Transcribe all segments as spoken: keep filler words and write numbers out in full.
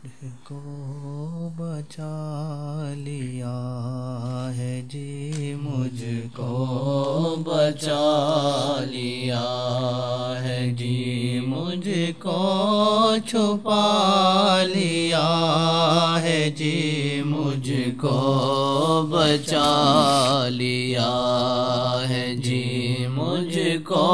کو بچا لیا ہے جی، مجھ کو بچا لیا ہے جی، مجھ کو چھپا لیا ہے جی، مجھ کو بچا لیا ہے جی، مجھ کو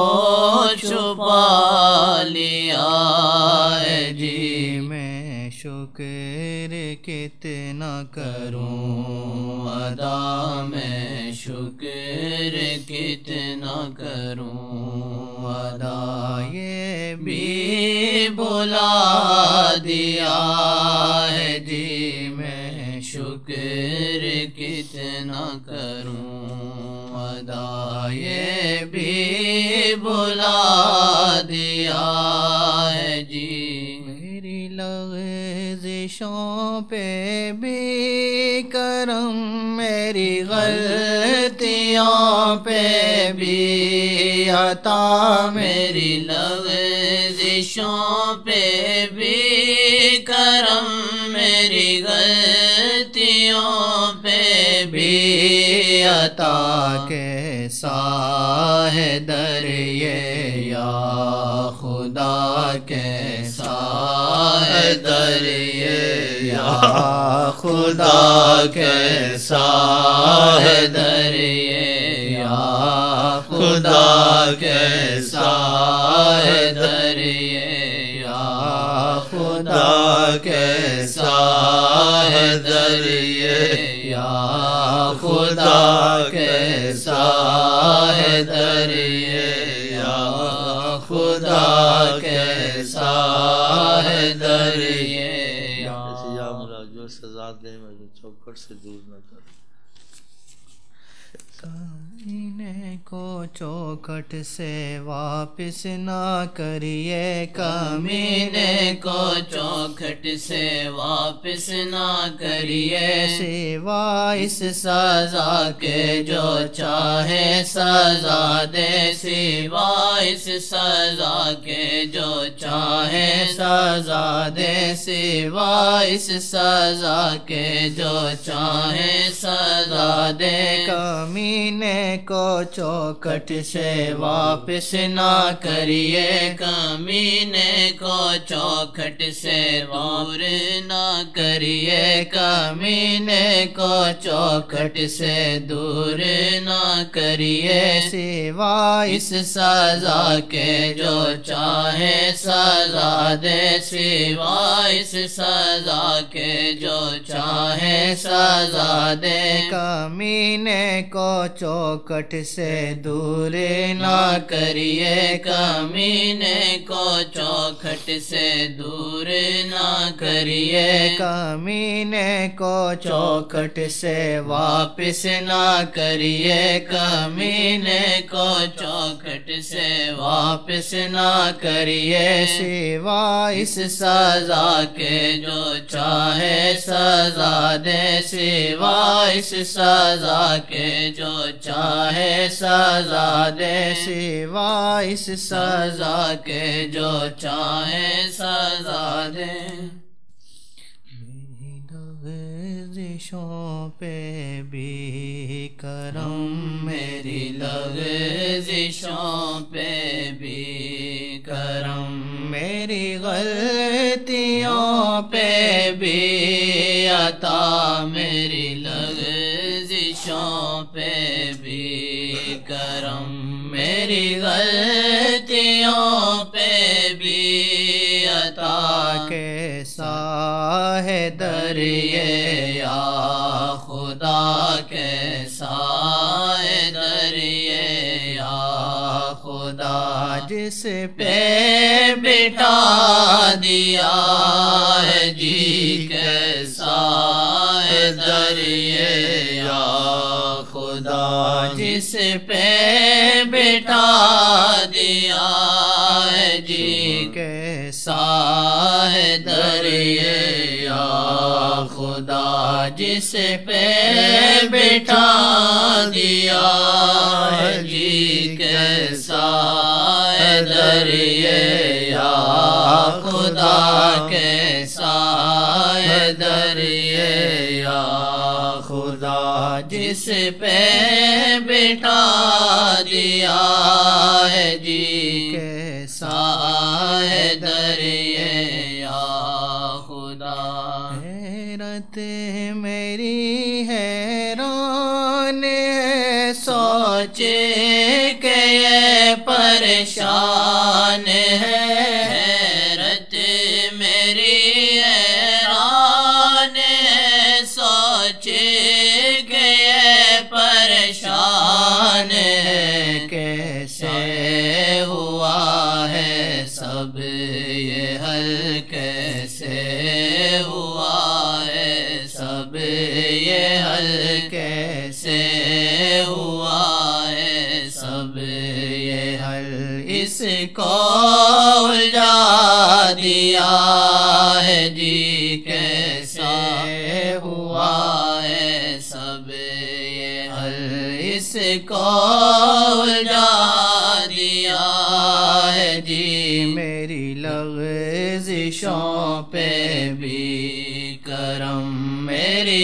چھپا لیا ہے جی۔ میں شکر کتنا کروں ادا، میں شکر کتنا کروں ادا، یہ بھی بلا دیا ہے جی، میں شکر کتنا کروں ادا، یہ بھی بلا دیا ہے جی۔ میری لغزشوں پہ بھی کرم، میری غلطیوں پہ بھی عطا، میری لغزشوں پہ بھی کرم، میری غلطیوں پہ بھی عطا، کیسا ہے در یہ یا خدا، کیسا ہے در یہ یا خدا، کیسا ہے در یہ یا خدا، کیسا ہے در یہ یا خدا، کیسا ہے در یہ یا خدا، کیسا ہے در یہ یا خدا، کیسا ہے در یہ یا خدا۔ جو سزا دے مجھے چوکھٹ سے دور نہ کر۔ کمینے کو چوکھٹ سے واپس نہ کریے، کمینے کو چوکھٹ سے واپس نہ کریے، سوا اس سزا کے جو چاہے سزا دے، سوا اس سزا کے جو چاہے سزا دے، سوا اس سزا کے جو چاہے سزا دے، کمینے کو چوکھٹ سے واپس نہ کریے، کمینے کو چوکھٹ سے دور نہ کریے، کمینے کو چوکھٹ سے دور نہ کریے، سوا اس سزا کے جو چاہے سزا دے، سوا اس سزا کے جو چاہے سزا دے، کمینے کو چوکھٹ سے دور نہ کریے، کمینے کو چوکھٹ سے دور نہ کریے، کمینے کو چوکھٹ سے واپس نہ کریے، کمینے کو چوکھٹ سے واپس نہ کریے، سوا اس سزا کے جو چاہے سزا دے، سوا اس سزا کے جو چاہے سزا دے، سوا اس سزا کے جو چاہے سزا دے۔ میری لغزشوں پہ بھی کرم، میری لغزشوں پہ بھی کرم، میری غلطیوں پہ بھی عطا، میری لغزشوں پہ بھی کرم، میری غلطیوں پہ بھی عطا، کیسا ہے در یہ یا خدا، کیسا ہے در یہ یا خدا، جس پہ بٹھا دیا ہے جی، کیسا ہے در یہ یا خدا، جس پہ بٹھا دیا ہے جی، کیسا ہے در یہ یا خدا، جس پہ بٹھا دیا ہے جی، کیسا ہے در یہ یا خدا، کیسا حیدر یا خدا جس پہ بٹھا دیا ہے جی کیسا حیدر یا خدا حیرت میری حیران ہے سوچے کہ یہ پریشان ہے حیرت میری حیران ہے سوچے کہ یہ پریشان ہے کیسے ہوا ہے سب یہ حل کیسے ہوا ہے سب یہ حل کیسے ہوا ہے سب یہ حل اس کو الجھا دیا ہے جی کیسا ہوا ہے سب یہ حل اس کو الجھا دیا ہے جی میری لغزشوں پہ بھی کرم میری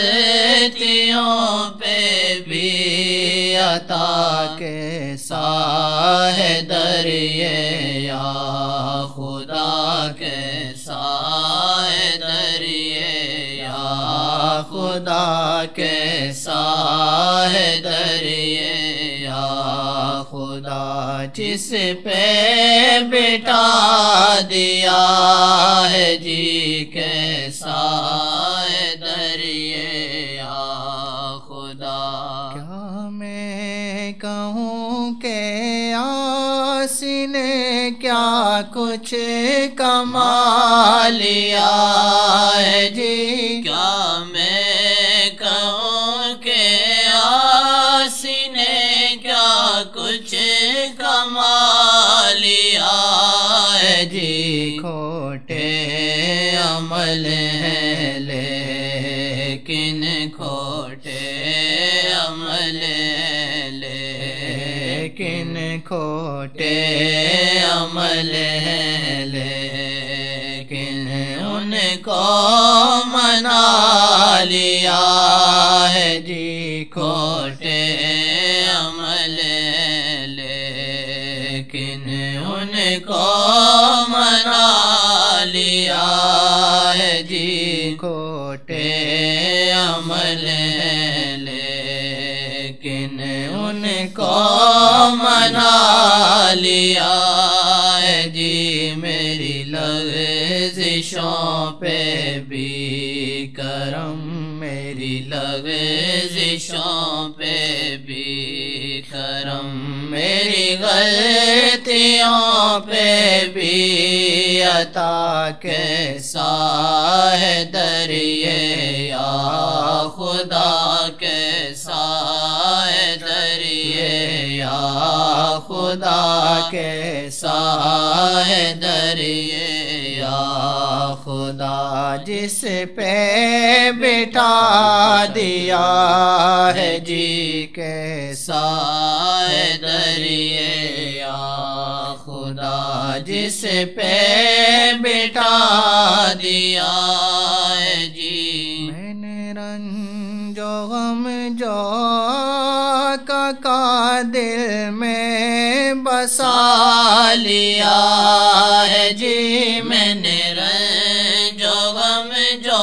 غلطیوں پہ بھی عطا کیسا حیدر یا خدا کیسا حیدر یا خدا کیسا حیدر یا خدا جس پہ بٹھا دیا ہے جی کیسا حیدر یا خدا کیا میں کہوں کہ آسی نے کیا کچھ کما لیا ہے جی کیا میں کہوں کہ آسی نے کیا کچھ کما لیا ہے جی کھوٹے عمل ہیں لیکن کھوٹے عمل ہیں لیکن کھوٹے عمل ہیں لیکن ان کو منا لیا ہے جی کھوٹے عمل ہیں لیکن ان کو منا لیا ہے جی کھوٹے عمل ہیں لیکن ان کو منا لیا ہے جی میری لغزشوں پہ بھی کرم میری لغزشوں پہ بھی کرم میری غلطیوں پہ بھی عطا کیسا حیدر یا خدا کیسا حیدر یا خدا کیسا حیدر یا خدا جس پہ بٹھا دیا ہے جی کیسا حیدر یا خدا جس پہ بٹھا دیا ہے جی میں نے رنج و غم جو کا دل میں بسا لیا ہے جی میں نے رنج و غم جو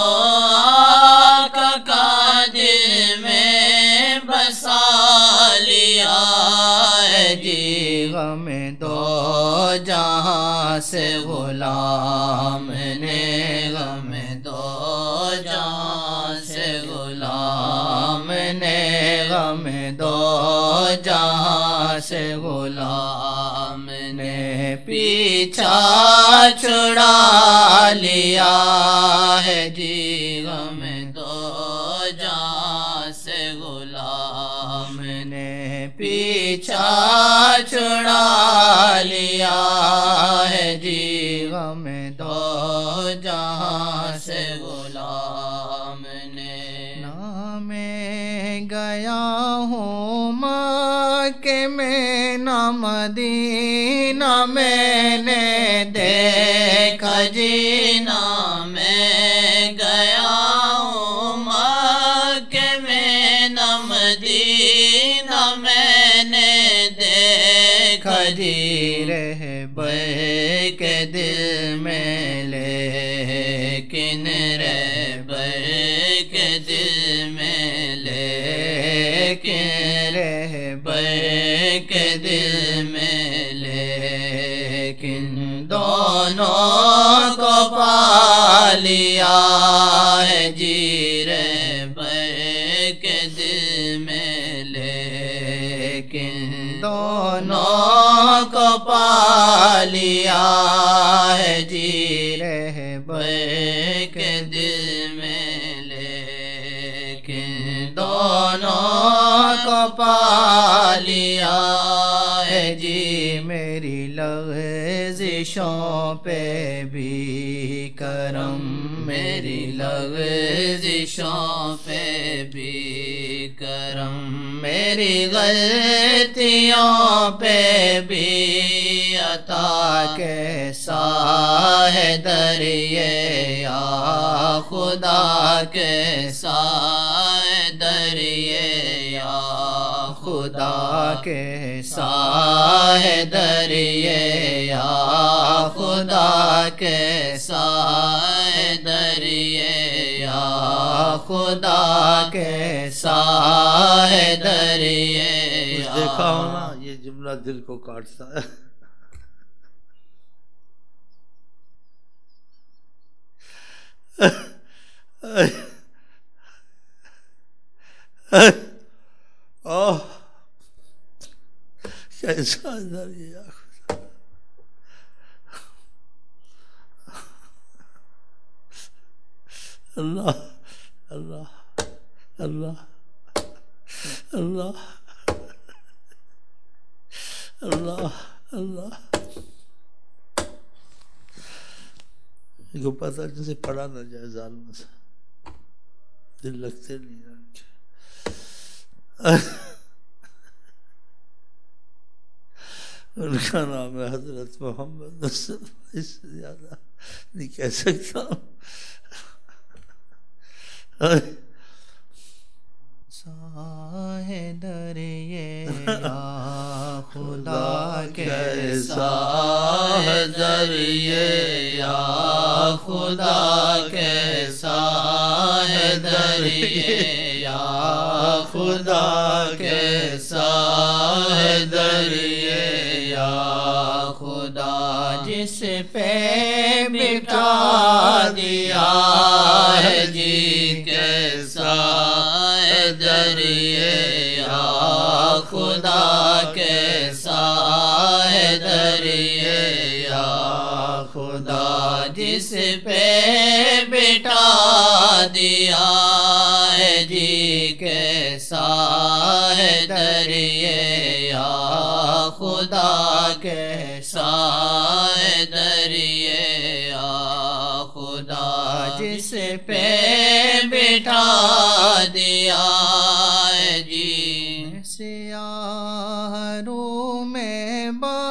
کا دل میں بسا لیا ہے جی غم دو جہاں سے غلام نے غم دو جہاں سے غلام نے غم دو جہاں سے غلام نے پیچھا چھڑا لیا ہے جی غم دو جہاں سے غلام نے پیچھا چھڑا لیا ہے جی غم دو جہاں سے غلام نے نام گیا ہوں مکہ میں نہ مدینہ میں نے دیکھا جی نام گیا دل میں لیکن رہبر کے دل میں لیکن رہبر کے دل میں لیکن دونوں کو پا لیا ہے جی رہبر کے دل میں لیکن دونوں کو پا لیا ہے جی رہبر کے دل میں لیکن دونوں کو پا لیا ہے جی میری لغزشوں پہ بھی کرم میری لغزشوں پہ بھی کرم میری غلطیوں پہ بھی عطا کیسا ہے دریے یا خدا کیسا ہے دریے یا خدا کیسا ہے دریے یا خدا کیسا ہے دریے یا خدا کیسا ہے دریے دیکھا ہو نا یہ جملہ دل کو کاٹتا ہے اوہ کیسا دریا اللہ اللہ اللہ اللہ اللہ اللہ ان کو پتہ جسے پڑھا نہ جائے ظالم سے دل لگتے نہیں ان کے ان کا نام ہے حضرت محمد اس سے زیادہ نہیں کہہ سکتا ہے دریے یا خدا کیسا ہے دریے یا خدا کیسا ہے دریے یا خدا کیسا ہے دریے یا خدا جس پہ بٹھا دیا ہے جی کیسا ہے دریے یا خدا کیسا ہے دریے یا خدا جس پہ بٹھا دیا ہے جی کیسا ہے دریے یا خدا کیسا ہے دریے یا خدا جس پہ بٹھا دیا ہے جی سیاہ رو میں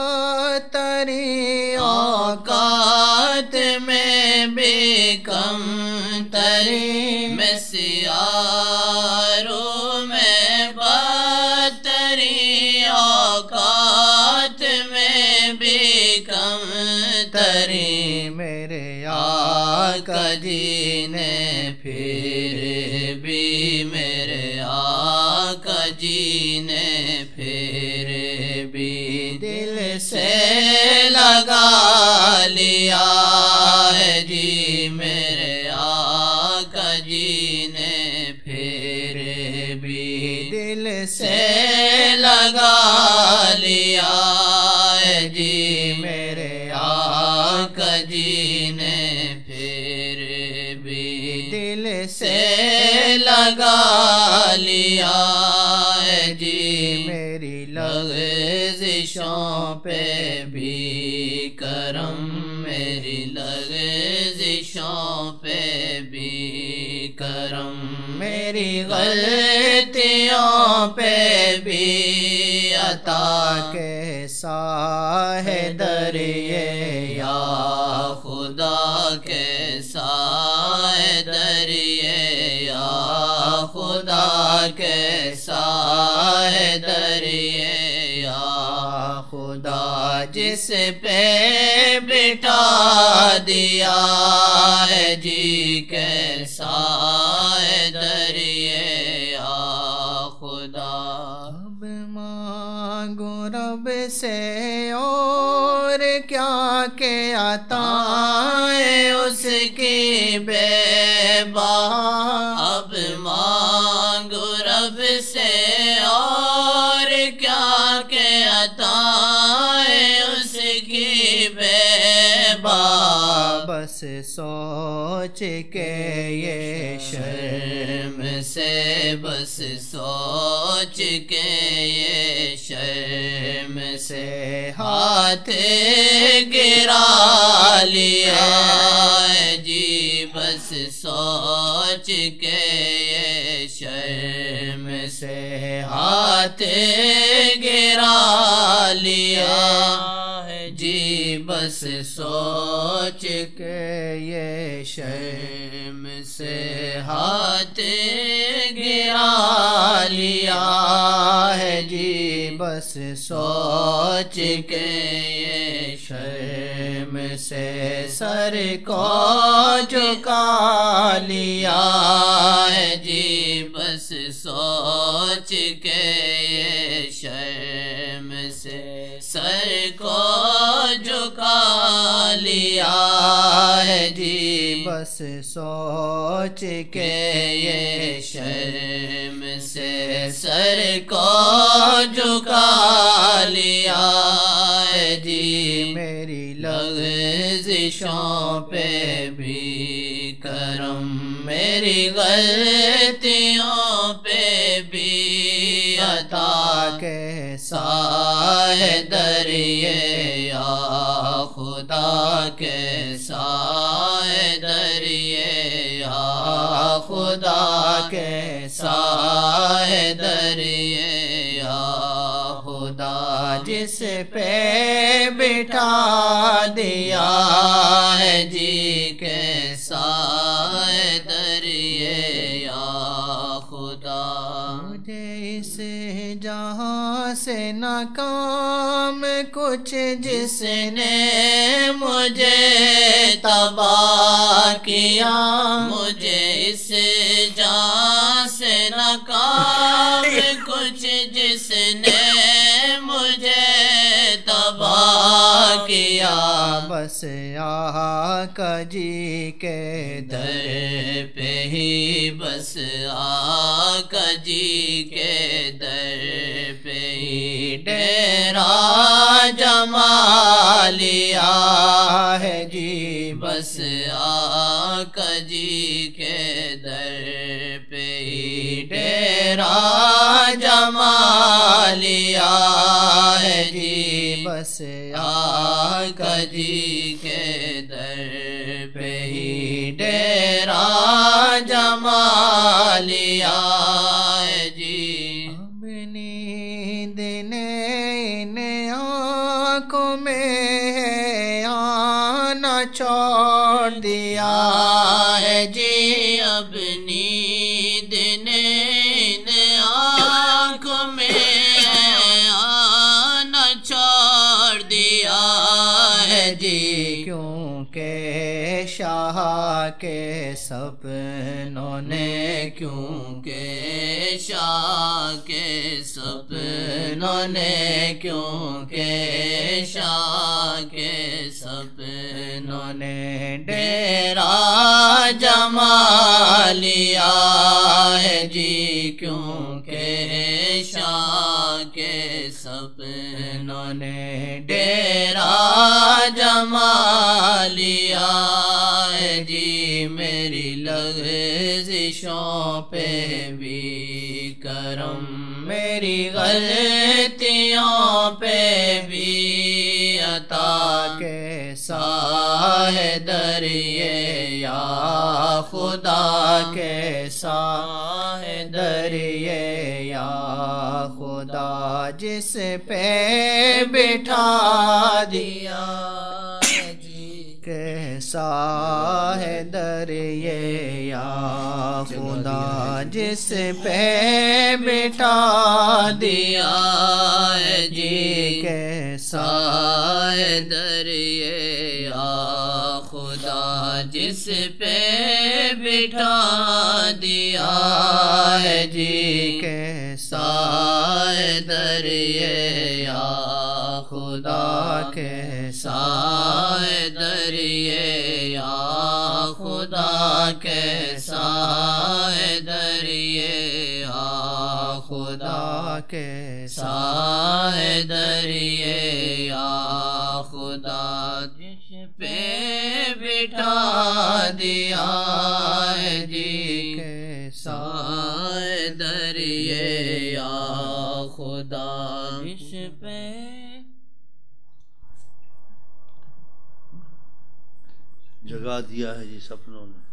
بتری اوقات میں بھی کم تری میں سیاہ رو میں بتری اوقات میں بھی کم تری میرے آقا جی نے پھر بھی میرے آقا جی نے پھر بھی دل سے لگا لیا ہے جی میرے آقا جی نے پھر بھی دل سے لگا لیا ہے جی میرے آقا جی نے پھر بھی دل سے لگا لیا ہے جی میری لغزشوں پہ بھی کرم میری لغزشوں پہ بھی کرم میری غلطیوں پہ بھی عطا کیسا ہے دریے یا خدا کیسا ہے دریے یا خدا کیسا ہے دریے یا خدا جس جس پہ بٹھا دیا ہے جی کیسا ہے دریائے یا خدا اب مانگو رب سے اور کیا کہ عطائیں اس کی بے بہا اب مانگو رب سے اور کیا کہ عطائیں اس کی بے بہا بس سوچ کے یہ شرم سے بس سوچ کے یہ شرم سے ہاتھ گرا لیا ہے جی بس سوچ کے یہ شرم سے ہاتھ گرا لیا ہے جی بس سوچ کہ یہ شرم سے ہاتھ گرا لیا ہے جی بس سوچ کے یہ شرم سے سر کو جھکا لیا ہے جی بس سوچ کے یہ شرم سے سر کو جھکا لیا ہے جی بس سوچ کے یہ شرم سے سر کو جھکا لیا ہے جی میری لغزشوں پہ بھی کرم میری غلطیوں پہ بھی عطا کیسا ہے دریائے یا خدا کیسا ہے دریائے یا خدا کیسا ہے دریائے یا خدا جس پہ بٹھا دیا ہے جی کیسا ہے دریائے یا خدا مجھے اس جہاں سے ناکام کچھ جس نے مجھے تباہ کیا مجھے اس جہاں سے ناکام کچھ جس نے مجھے تباہ کیا بس آقا جی کے در پہ ہی بس آقا جی کے در پہ ہی ڈیرا جما لیا ہے جی بس آقا جی کے در پہ ہی ڈیرا جما لیا ہے جی بس آقا جی کے در پہ ہی ڈیرا جما لیا ہے جی اب نیند نے ان آنکھوں میں ہے آنا چھوڑ دیا ہے جی اب نیند نے ان آنکھوں میں آنا چھوڑ دیا ہے جی کیونکہ شاہ کے سپنوں نے کیونکہ شاہ کے سپنوں نے کیونکہ شاہ کے سپنوں نے ڈیرا جما لیا ہے جی کیونکہ شاہ کے سپنوں نے ڈیرا جما لیا ہے جی میری لغزشوں پہ بھی کرم میری غلطیوں پہ بھی عطا کیسا ہے دریائے یا خدا کیسا ہے دریائے یا خدا جس پہ بٹھا دیا جی کیسا ہے دریائے یا خدا جس پہ بٹھا دیا ہے جی کیسا سائے دریے یا خدا جس پہ بٹھا دیا ہے جی کے سائے دریے یا خدا کے سائے دریے یا خدا کے سائے دریے یا خدا کے سائے دریے یا خدا جس پہ بٹھا دیا ہے جی کے سائے دریے یا خدا جس پہ جگا دیا ہے جی سپنوں نے.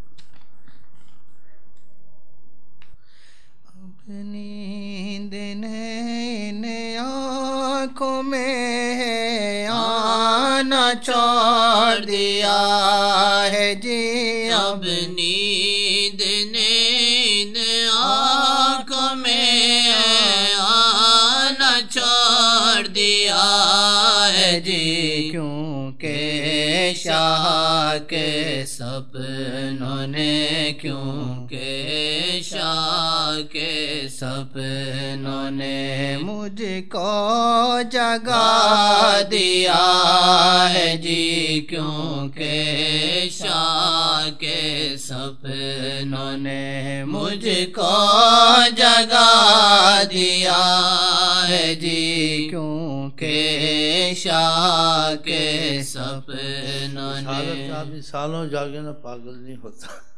نیند نے ان آنکھوں میں آنا چھوڑ دیا ہے جی اب نیند نے ان آنکھوں میں آنا چھوڑ دیا ہے جی کیونکہ شاہ کے سپنوں نے کیونکہ شاہ کے سپنوں نے مجھ کو جگا دیا ہے جی کیونکہ شاہ کے سپنوں نے مجھ کو جگا دیا ہے جی کیونکہ شاہ کے سپنوں حالت نے آدمی سالوں جاگے نا پاگل نہیں ہوتا.